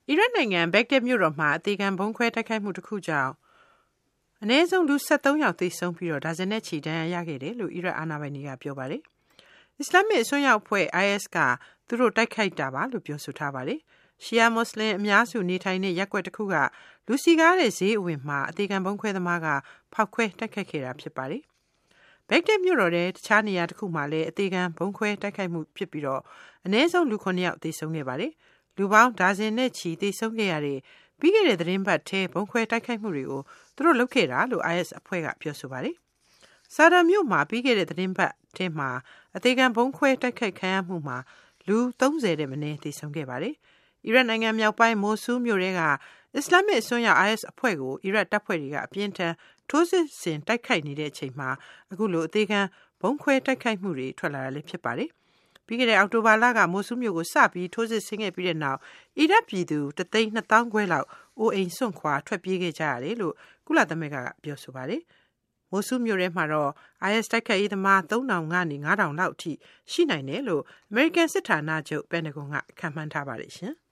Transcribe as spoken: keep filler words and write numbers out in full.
အီရတ်နိုင်ငံဘက်ဂဒက်မြို့တော်မှာအသေးခံဗုံးခွဲတိုက်ခိုက်မှုတစ်ခုကြောင့်အနည်းဆုံးလူ၁၃ယောက်သေဆုံးပြီးတော့ဒါဇင်နဲ့ချီဒဏ်ရာရခဲ့တယ်လို့အီရတ်အာဏာပိုင်တွေကပြောပါတယ်။အစ္စလာမစ်အစွန်းရောက်အဖွဲ့ I S ကသူတို့တိုက်ခိုက်တာပါလို့ပြောဆိုထားပါတယ်။ရှီယာမွတ်စလင်အများစုနေထိုင်တဲ့ရပ်ကွက်တစ်ခုကလူစီကားတဲ့ဈေးအဝင်မှာအသေးခံဗုံးခွဲသမားကဖောက်ခွဲတိုက်ခိုက်ခဲ့တာဖြစ်ပါတယ်။ဘက်ဂဒက်မြို့တော်တဲ့တခြားနေရာတစ်ခုမှာလည်းအသေးခံဗုံးခွဲတိုက်ခိုက်မှုဖြစ်ပြီးတော့အနည်းဆုံးလူ9ယောက်သေဆုံးခဲ့ပါတယ်။လူပေါင်းဒါဇင်နဲ့ချီသေဆုံးခဲ့ရတဲ့ပြီးခဲ့တဲ့သတင်းပတ်ထဲဘုံခွဲတိုက်ခိုက်မှုတွေကိုသူတို့လုပ်ခဲ့တာလို့ I S အဖွဲ့ကပြောဆိုပါတယ်။ဆာဒါမြို့မှာပြီးခဲ့တဲ့သတင်းပတ်ထဲမှာအသေးခံဘုံခွဲတိုက်ခိုက်ခံရမှုမှာလူ၃၀တဲ့မနည်းသေဆုံးခဲ့ပါတယ်။အီရတ်နိုင်ငံမြောက်ပိုင်းမိုဆူးမြို့ထဲကအစ္စလာမစ်အစွန်းရောက် I S အဖွဲ့ကိုအီရတ်တပ်ဖွဲ့တွေကအပြင်းထန်ထိုးစစ်ဆင်တိုက်ခိုက်နေတဲ့အချိန်မှာအခုလိုအသေးခံဘုံခွဲတိုက်ခိုက်မှုတွေထွက်လာတာလည်းဖြစ်ပါတယ်။ပြီးခဲ့တဲ့အောက်တိုဘာလကမိုဆူးမြို့ကိုစပြီးထိုးစစ်ဆင်ခဲ့ပြီးတဲ့နောက်အီရတ်ပြည်သူတသိန်းနှစ်သောင်းခွဲလောက်အိုအိမ်စွန့်ခွာထွက်ပြေးခဲ့ကြရတယ်လို့ကုလသမဂ္ဂကပြောဆိုပါတယ်။မိုဆူးမြို့ထဲမှာတော့ I S တိုက်ခိုက်ရေးသမားသုံးထောင်ကနေငါးထောင်လောက်အထိရှိနိုင်တယ်လို့အမေရိကန်စစ်ဌာနချုပ်ပန်တဂွန်ကခန့်မှန်းထားပါတယ်ရှင်။